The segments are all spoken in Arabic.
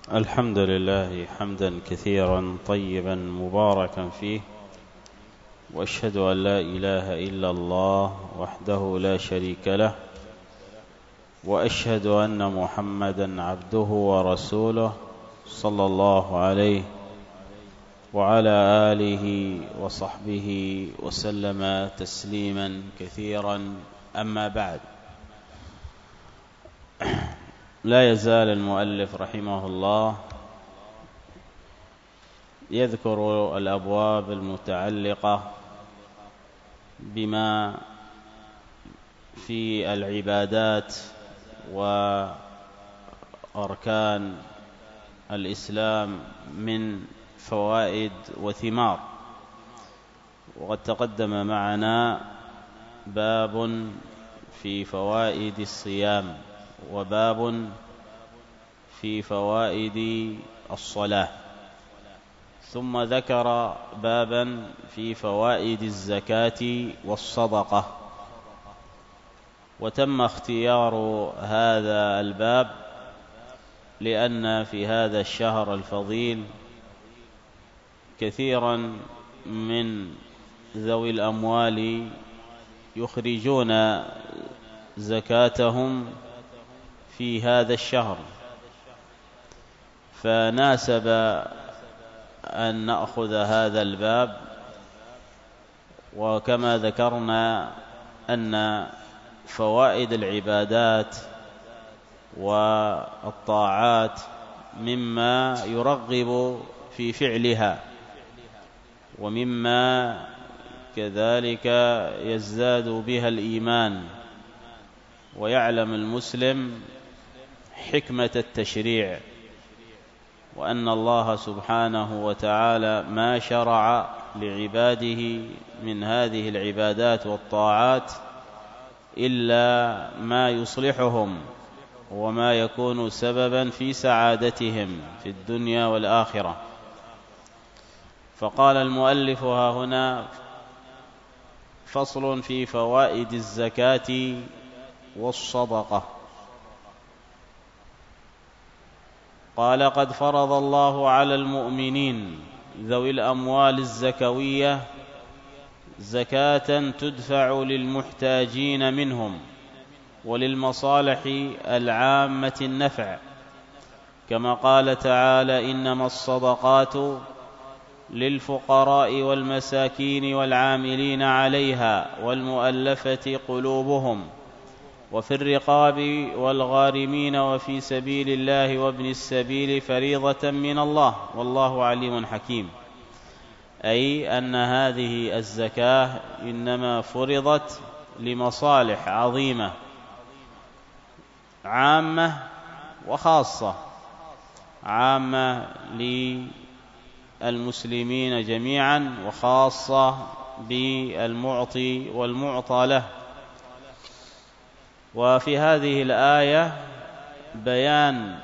الحمد لله حمدا كثيرا طيبا مباركا فيه، وأشهد أن لا إله إلا الله وحده لا شريك له، وأشهد أن محمدا عبده ورسوله صلى الله عليه وعلى آله وصحبه وسلم تسليما كثيرا. أما بعد، لا يزال المؤلف رحمه الله يذكر الأبواب المتعلقة بما في العبادات وأركان الإسلام من فوائد وثمار. وقد تقدم معنا باب في فوائد الصيام، وباب في فوائد الصلاة، ثم ذكر بابا في فوائد الزكاة والصدقة. وتم اختيار هذا الباب لأن في هذا الشهر الفضيل كثيرا من ذوي الأموال يخرجون زكاتهم في هذا الشهر، فناسب أن نأخذ هذا الباب. وكما ذكرنا أن فوائد العبادات والطاعات مما يرغب في فعلها، ومما كذلك يزداد بها الإيمان، ويعلم المسلم حكمة التشريع، وأن الله سبحانه وتعالى ما شرع لعباده من هذه العبادات والطاعات إلا ما يصلحهم وما يكون سببا في سعادتهم في الدنيا والآخرة. فقال المؤلف ها هنا: فصل في فوائد الزكاة والصدقة. قال: قد فرض الله على المؤمنين ذوي الأموال الزكوية زكاة تدفع للمحتاجين منهم وللمصالح العامة النفع، كما قال تعالى: إنما الصدقات للفقراء والمساكين والعاملين عليها والمؤلفة قلوبهم وفي الرقاب والغارمين وفي سبيل الله وابن السبيل فريضة من الله والله عليم حكيم. أي أن هذه الزكاة إنما فرضت لمصالح عظيمة عامة وخاصة، عامة للمسلمين جميعا وخاصة بالمعطي والمعطى له. وفي هذه الآية بيان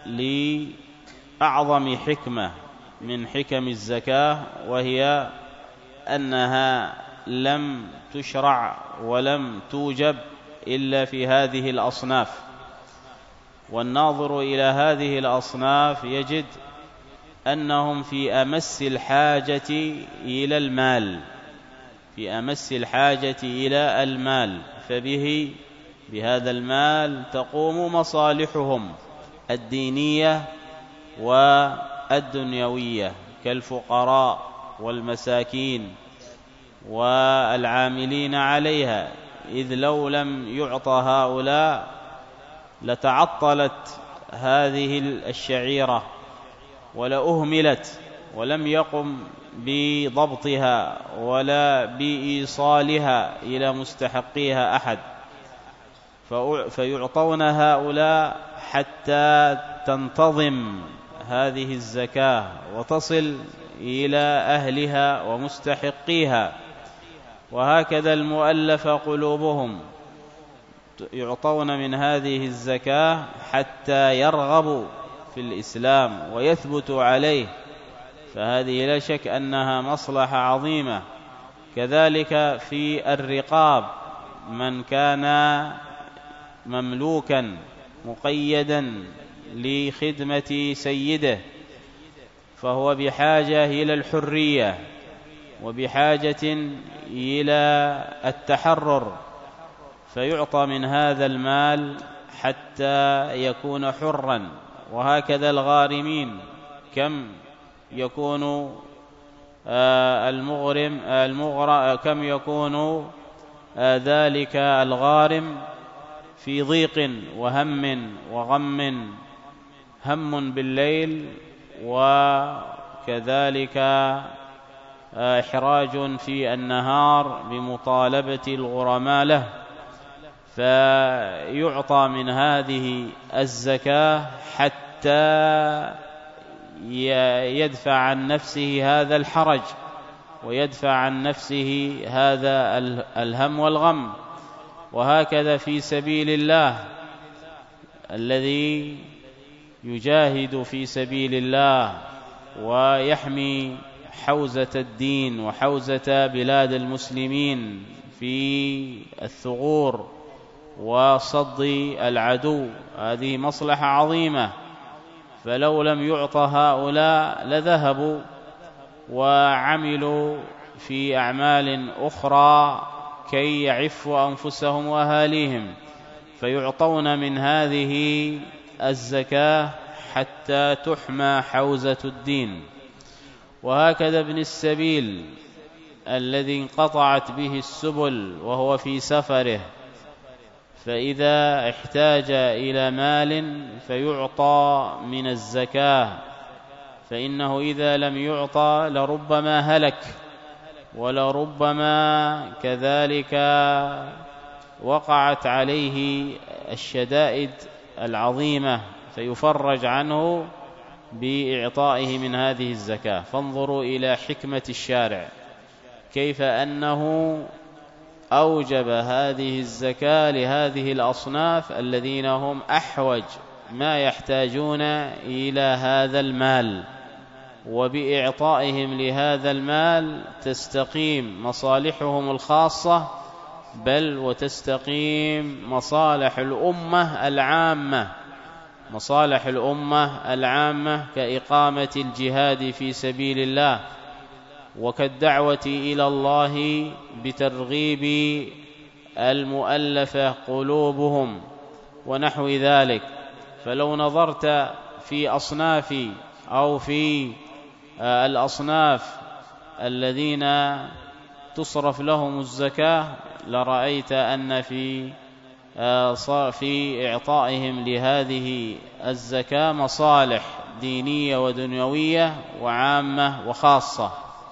لأعظم حكمة من حكم الزكاة، وهي أنها لم تشرع ولم توجب إلا في هذه الأصناف. والناظر إلى هذه الأصناف يجد أنهم في أمس الحاجة إلى المال، في أمس الحاجة إلى المال، بهذا المال تقوم مصالحهم الدينية والدنيوية، كالفقراء والمساكين والعاملين عليها. إذ لو لم يعطى هؤلاء لتعطلت هذه الشعيرة ولأهملت، ولم يقم بضبطها ولا بإيصالها إلى مستحقيها أحد، فيعطون هؤلاء حتى تنتظم هذه الزكاة وتصل إلى أهلها ومستحقيها. وهكذا المؤلف قلوبهم يعطون من هذه الزكاة حتى يرغبوا في الإسلام ويثبتوا عليه، فهذه لا شك أنها مصلحة عظيمة. كذلك في الرقاب، من كان مملوكا مقيدا لخدمة سيده، فهو بحاجة إلى الحرية وبحاجة إلى التحرر، فيعطى من هذا المال حتى يكون حرا. وهكذا الغارمين، كم يكون كم يكون ذلك الغارم في ضيق وهم وغم، هم بالليل وكذلك إحراج في النهار بمطالبة الغرماء له، فيعطى من هذه الزكاة حتى يدفع عن نفسه هذا الحرج ويدفع عن نفسه هذا الهم والغم. وهكذا في سبيل الله، الذي يجاهد في سبيل الله ويحمي حوزة الدين وحوزة بلاد المسلمين في الثغور وصد العدو، هذه مصلحة عظيمة، فلو لم يعط هؤلاء لذهبوا وعملوا في أعمال أخرى كي يعفوا أنفسهم وأهاليهم، فيعطون من هذه الزكاة حتى تحمى حوزة الدين. وهكذا ابن السبيل الذي انقطعت به السبل وهو في سفره، فإذا احتاج إلى مال فيعطى من الزكاة، فإنه إذا لم يعطى لربما هلك، ولربما كذلك وقعت عليه الشدائد العظيمة فيفرج عنه بإعطائه من هذه الزكاة. فانظروا إلى حكمة الشارع، كيف أنه أوجب هذه الزكاة لهذه الأصناف الذين هم أحوج ما يحتاجون إلى هذا المال، وبإعطائهم لهذا المال تستقيم مصالحهم الخاصة، بل وتستقيم مصالح الأمة العامة، مصالح الأمة العامة كإقامة الجهاد في سبيل الله، وكالدعوة إلى الله بترغيب المؤلفة قلوبهم ونحو ذلك. فلو نظرت في أصناف أو في الأصناف الذين تصرف لهم الزكاة لرأيت أن في إعطائهم لهذه الزكاة مصالح دينية ودنيوية وعامة وخاصة.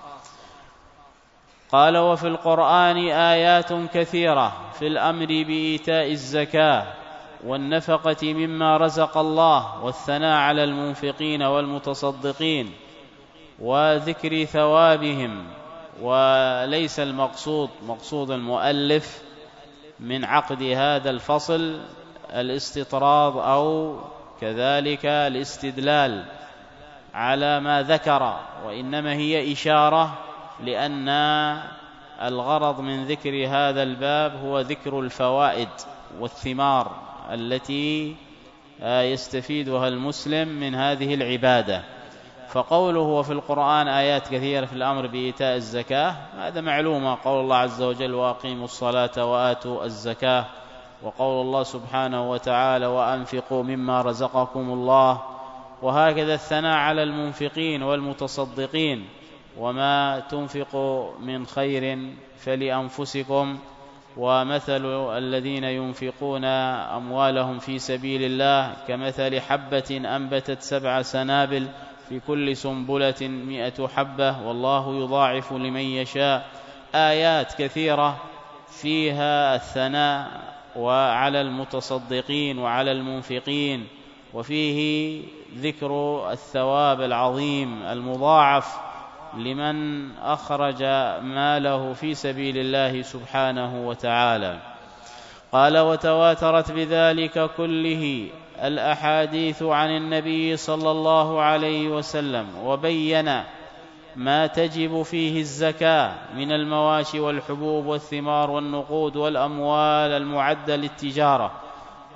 قال: وفي القرآن آيات كثيرة في الأمر بإيتاء الزكاة والنفقة مما رزق الله، والثناء على المنفقين والمتصدقين وذكر ثوابهم. وليس مقصود المؤلف من عقد هذا الفصل الاستطراد أو كذلك الاستدلال على ما ذكر، وإنما هي إشارة، لأن الغرض من ذكر هذا الباب هو ذكر الفوائد والثمار التي يستفيدها المسلم من هذه العبادة. فقوله وفي القرآن آيات كثيرة في الأمر بإيتاء الزكاة، هذا معلومة، قول الله عز وجل: وأقيموا الصلاة وآتوا الزكاة، وقول الله سبحانه وتعالى: وأنفقوا مما رزقكم الله. وهكذا الثناء على المنفقين والمتصدقين: وما تنفقوا من خير فلأنفسكم، ومثل الذين ينفقون أموالهم في سبيل الله كمثل حبة أنبتت 7 سنابل في كل سنبلة 100 حبة والله يضاعف لمن يشاء. آيات كثيرة فيها الثناء وعلى المتصدقين وعلى المنفقين، وفيه ذكر الثواب العظيم المضاعف لمن أخرج ماله في سبيل الله سبحانه وتعالى. قال: وتواترت بذلك كله الأحاديث عن النبي صلى الله عليه وسلم، وبين ما تجب فيه الزكاة من المواشي والحبوب والثمار والنقود والأموال المعدة للتجارة،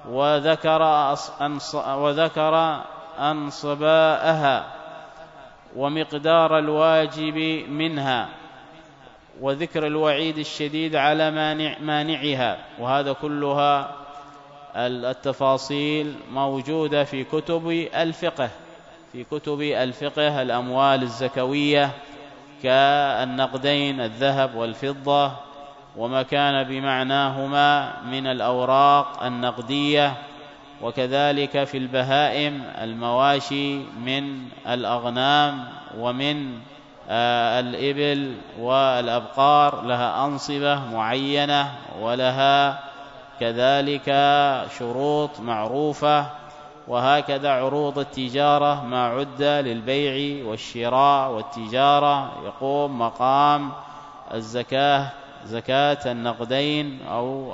وذكر أنصباءها ومقدار الواجب منها، وذكر الوعيد الشديد على مانعها. وهذا كلها التفاصيل موجودة في كتب الفقه، الأموال الزكوية كالنقدين الذهب والفضة وما كان بمعناهما من الأوراق النقدية، وكذلك في البهائم المواشي من الأغنام ومن الإبل والأبقار، لها أنصبة معينة ولها كذلك شروط معروفة. وهكذا عروض التجارة ما عد للبيع والشراء والتجارة يقوم مقام الزكاة، زكاة النقدين أو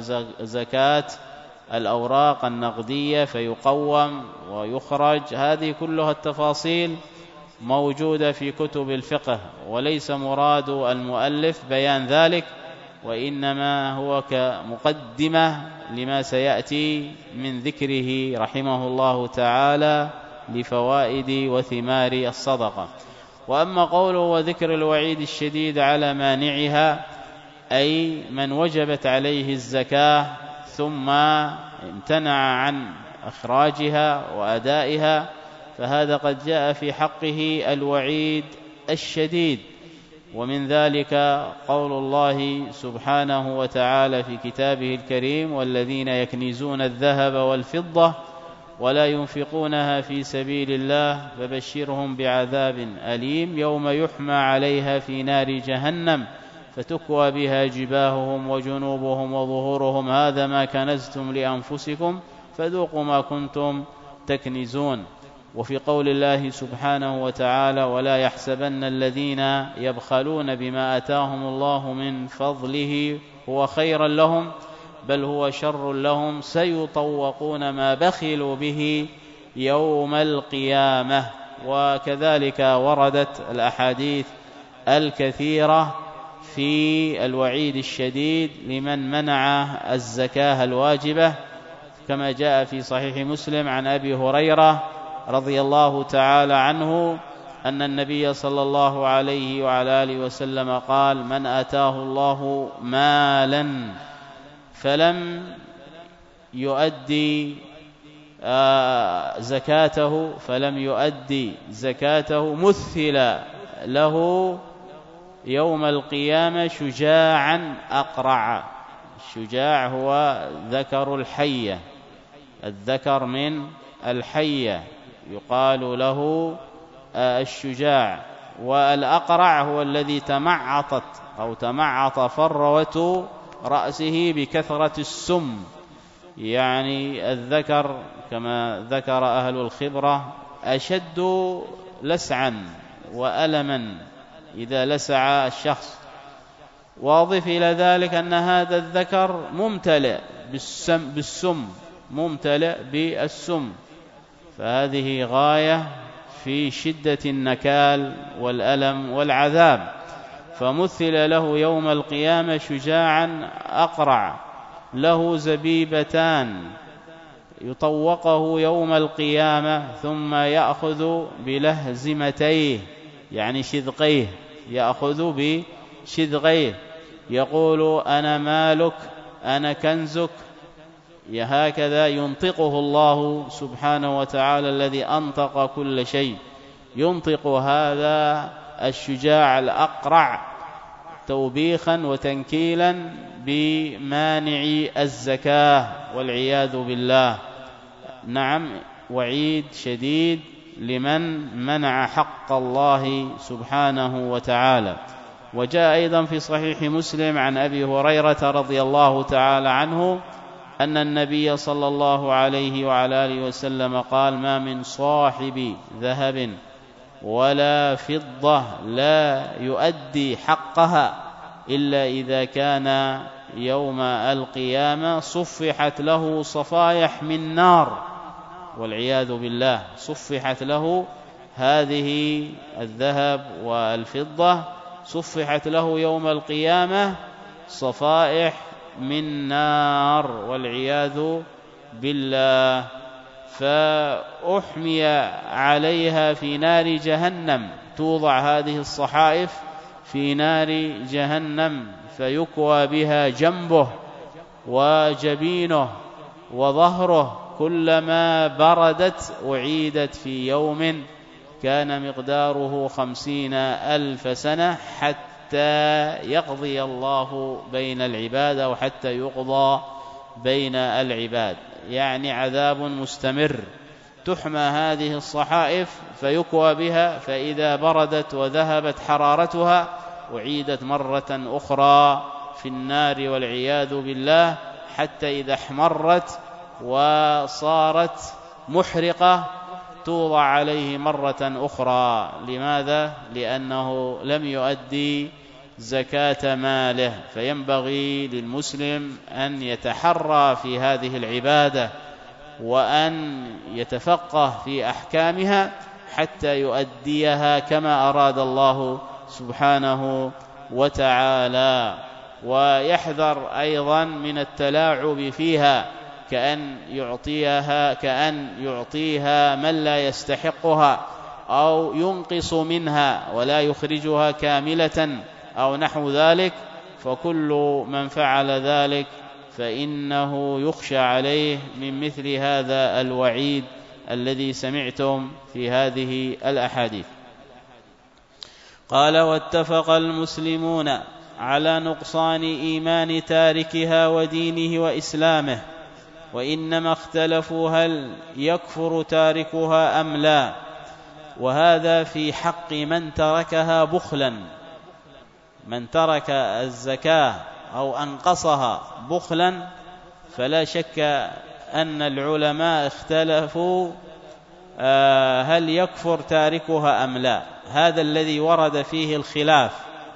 زكاة الأوراق النقدية، فيقوم ويخرج. هذه كلها التفاصيل موجودة في كتب الفقه، وليس مراد المؤلف بيان ذلك، وإنما هو كمقدمة لما سيأتي من ذكره رحمه الله تعالى لفوائد وثمار الصدقة. وأما قوله وذكر الوعيد الشديد على مانعها، أي من وجبت عليه الزكاة ثم امتنع عن إخراجها وأدائها، فهذا قد جاء في حقه الوعيد الشديد. ومن ذلك قول الله سبحانه وتعالى في كتابه الكريم: والذين يكنزون الذهب والفضة ولا ينفقونها في سبيل الله فبشرهم بعذاب أليم يوم يحمى عليها في نار جهنم فتكوى بها جباههم وجنوبهم وظهورهم هذا ما كنزتم لأنفسكم فذوقوا ما كنتم تكنزون. وفي قول الله سبحانه وتعالى: ولا يحسبن الذين يبخلون بما آتاهم الله من فضله هو خيرا لهم بل هو شر لهم سيطوقون ما بخلوا به يوم القيامة. وكذلك وردت الأحاديث الكثيرة في الوعيد الشديد لمن منع الزكاة الواجبة، كما جاء في صحيح مسلم عن أبي هريرة رضي الله تعالى عنه أن النبي صلى الله عليه وعلى آله وسلم قال: من آتاه الله مالا فلم يؤدي زكاته مثل له يوم القيامة شجاعا أقرع. الشجاع هو ذكر الحية، الذكر من الحية يقال له الشجاع، والأقرع هو الذي تمعط فروة رأسه بكثرة السم. يعني الذكر كما ذكر أهل الخبرة أشد لسعا وألما إذا لسع الشخص. واضف إلى ذلك أن هذا الذكر ممتلئ بالسم، فهذه غاية في شدة النكال والألم والعذاب. فمثل له يوم القيامة شجاعا أقرع له زبيبتان يطوقه يوم القيامة ثم يأخذ بلهزمتيه يعني شذقيه، يأخذ بشذقيه يقول: أنا مالك أنا كنزك. هكذا ينطقه الله سبحانه وتعالى الذي أنطق كل شيء، ينطق هذا الشجاع الأقرع توبيخا وتنكيلا بمانع الزكاة والعياذ بالله. نعم، وعيد شديد لمن منع حق الله سبحانه وتعالى. وجاء أيضا في صحيح مسلم عن أبي هريرة رضي الله تعالى عنه أن النبي صلى الله عليه وعلى آله وسلم قال: ما من صاحب ذهب ولا فضة لا يؤدي حقها إلا إذا كان يوم القيامة صفحت له صفائح من نار، والعياذ بالله. صفحت له هذه الذهب والفضة، صفحت له يوم القيامة صفائح من نار والعياذ بالله، فأحمي عليها في نار جهنم. توضع هذه الصحائف في نار جهنم فيكوى بها جنبه وجبينه وظهره، كلما بردت أعيدت في يوم كان مقداره 50,000 سنة حتى يقضي الله بين العباد، أو حتى يقضى بين العباد، يعني عذاب مستمر. تحمى هذه الصحائف فيكوى بها، فإذا بردت وذهبت حرارتها أعيدت مرة أخرى في النار والعياذ بالله، حتى إذا احمرت وصارت محرقة توضع عليه مرة أخرى. لماذا؟ لأنه لم يؤدي زكاة ماله. فينبغي للمسلم أن يتحرى في هذه العبادة وأن يتفقه في أحكامها حتى يؤديها كما أراد الله سبحانه وتعالى، ويحذر أيضا من التلاعب فيها، كأن يعطيها من لا يستحقها، أو ينقص منها ولا يخرجها كاملة أو نحو ذلك. فكل من فعل ذلك فإنه يخشى عليه من مثل هذا الوعيد الذي سمعتم في هذه الأحاديث. قال: واتفق المسلمون على نقصان إيمان تاركها ودينه وإسلامه، وإنما اختلفوا هل يكفر تاركها أم لا، وهذا في حق من تركها بخلا. من ترك الزكاة أو أنقصها بخلا فلا شك أن العلماء اختلفوا هل يكفر تاركها أم لا. هذا الذي ورد فيه الخلاف.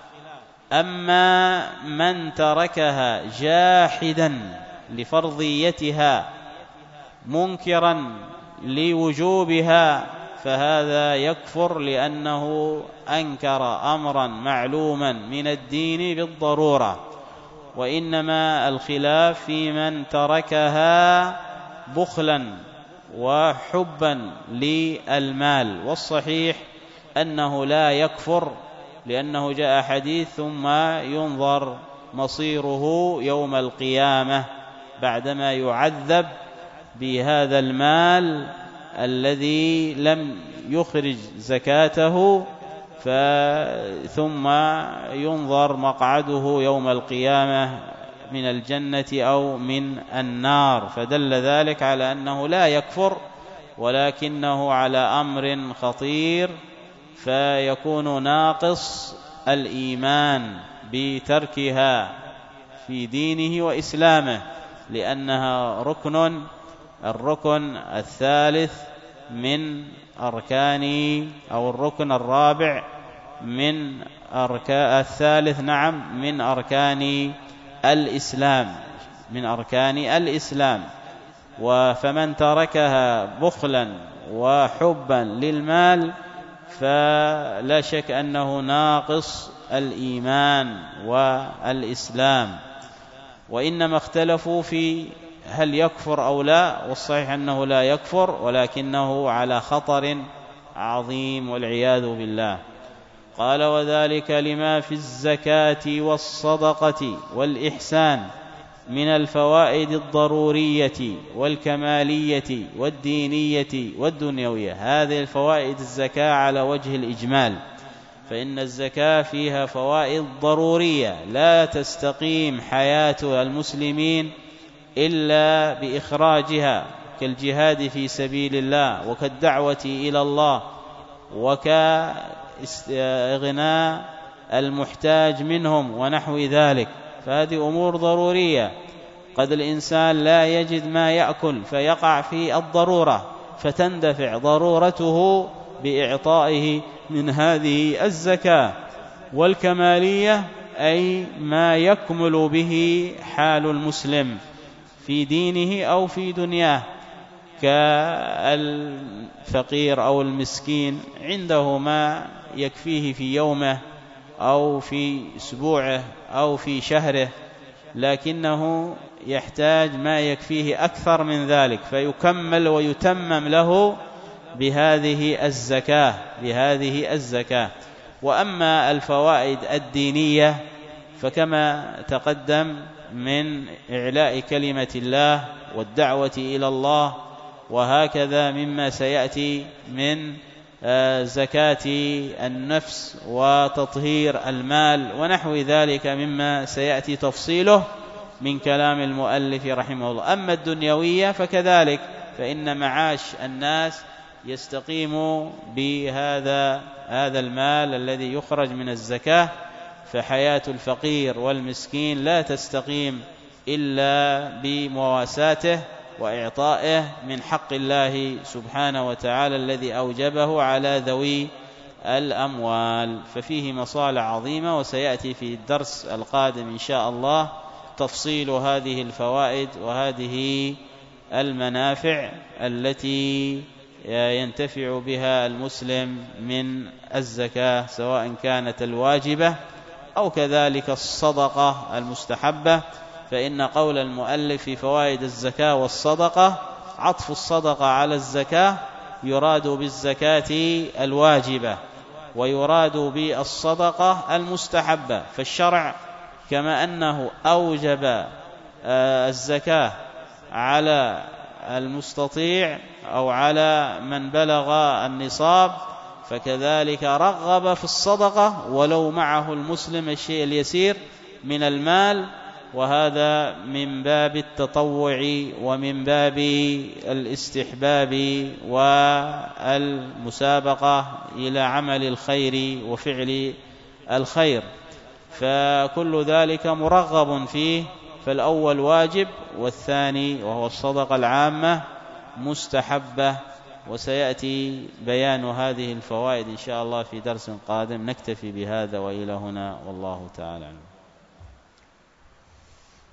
أما من تركها جاحدا لفرضيتها منكرا لوجوبها فهذا يكفر، لأنه أنكر أمرا معلوما من الدين بالضرورة. وإنما الخلاف في من تركها بخلا وحبا للمال، والصحيح أنه لا يكفر، لأنه جاء حديث: ثم ينظر مصيره يوم القيامة بعدما يعذب بهذا المال الذي لم يخرج زكاته، ثم ينظر مقعده يوم القيامة من الجنة أو من النار. فدل ذلك على أنه لا يكفر، ولكنه على أمر خطير، فيكون ناقص الإيمان بتركها في دينه وإسلامه، لأنها الركن الثالث من أركان، أو الركن الرابع من الثالث من أركان الإسلام. فمن تركها بخلا وحبا للمال فلا شك أنه ناقص الإيمان والإسلام. وإنما اختلفوا في هل يكفر أو لا، والصحيح أنه لا يكفر، ولكنه على خطر عظيم والعياذ بالله. قال: وذلك لما في الزكاة والصدقة والإحسان من الفوائد الضرورية والكمالية والدينية والدنيوية. هذه الفوائد الزكاة على وجه الإجمال، فإن الزكاة فيها فوائد ضرورية لا تستقيم حياة المسلمين إلا بإخراجها، كالجهاد في سبيل الله، وكالدعوة إلى الله، وكإغناء المحتاج منهم ونحو ذلك. فهذه أمور ضرورية. قد الإنسان لا يجد ما يأكل فيقع في الضرورة، فتندفع ضرورته بإعطائه من هذه الزكاة. والكمالية أي ما يكمل به حال المسلم في دينه أو في دنياه، كالفقير أو المسكين عنده ما يكفيه في يومه أو في أسبوعه أو في شهره، لكنه يحتاج ما يكفيه أكثر من ذلك، فيكمل ويتمم له بهذه الزكاة. وأما الفوائد الدينية فكما تقدم من إعلاء كلمة الله والدعوة إلى الله، وهكذا مما سيأتي من زكاة النفس وتطهير المال ونحو ذلك مما سيأتي تفصيله من كلام المؤلف رحمه الله. أما الدنيوية فكذلك، فإن معاش الناس يستقيم بهذا المال الذي يخرج من الزكاة، فحياة الفقير والمسكين لا تستقيم إلا بمواساته وإعطائه من حق الله سبحانه وتعالى الذي أوجبه على ذوي الأموال. ففيه مصالح عظيمة، وسيأتي في الدرس القادم إن شاء الله تفصيل هذه الفوائد وهذه المنافع التي ينتفع بها المسلم من الزكاة، سواء كانت الواجبة أو كذلك الصدقة المستحبة. فإن قول المؤلف في فوائد الزكاة والصدقة عطف الصدقة على الزكاة، يراد بالزكاة الواجبة ويراد بالصدقة المستحبة. فالشرع كما أنه أوجب الزكاة على المستطيع أو على من بلغ النصاب، فكذلك رغب في الصدقة ولو معه المسلم الشيء اليسير من المال، وهذا من باب التطوع ومن باب الاستحباب والمسابقة إلى عمل الخير وفعل الخير، فكل ذلك مرغب فيه. فالأول واجب، والثاني وهو الصدقة العامة مستحبة. وسيأتي بيان هذه الفوائد إن شاء الله في درس قادم. نكتفي بهذا وإلى هنا، والله تعالى أعلم.